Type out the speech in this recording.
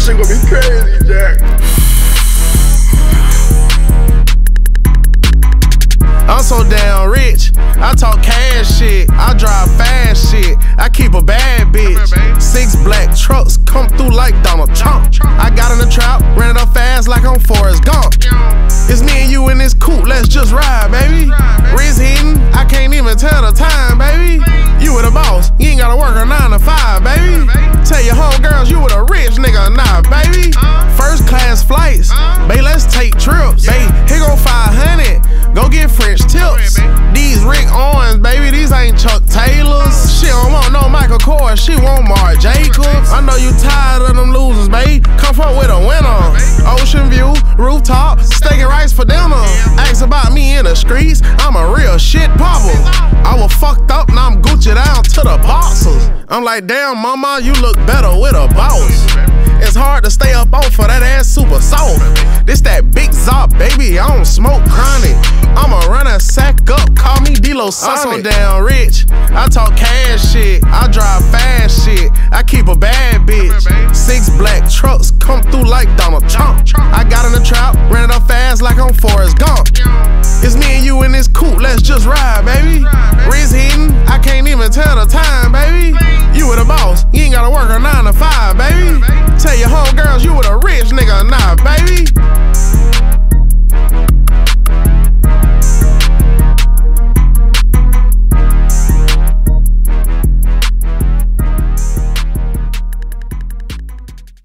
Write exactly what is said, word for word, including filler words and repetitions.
shit gonna be crazy, Jack. I'm so damn rich, I talk cash shit, I drive fast shit, I keep a bad bitch. Six black trucks come through like Donald Trump. I got in the trap, ran it up fast like I'm Forrest Gump. It's me and you in this coupe, let's just ride, baby. Wrist hitting, I can't even tell the time, baby. You were the boss, you ain't gotta work a nine to five, baby. Tell your homegirls you were the rich nigga, nah, baby. First class flights, babe, let's take trips, babe. Here go five hundred, go get French tips. These Rick Owens, baby, these ain't Chuck Taylors. She don't want no Michael Kors, she want Marc Jacobs. I know you tired of them losers, babe. Come fuck with a winner. Ocean view, rooftop, steak and rice for dinner. Ask about me in the streets, I'm a real shit popper. I was fucked up, now I'm Gucci down to the boxers. I'm like, damn, mama, you look better with a boss. It's hard to stay up off for that ass super soft. This that big Zop, baby, I don't smoke chronic. I'ma run a sack up, call me D-Lo Sonic. I'm so damn rich, I talk cash shit, I drive fast shit, I keep a bad bitch. Six black trucks come through like Donald Trump. I got in the trap, ran it up fast like I'm Forrest Gump. It's me and you in this coupe, let's just ride, baby. Wrist hitting, I can't even tell the time, baby. You were the boss, you ain't gotta work a nine to five, baby. Tell your homegirls you were the rich nigga, nah, baby.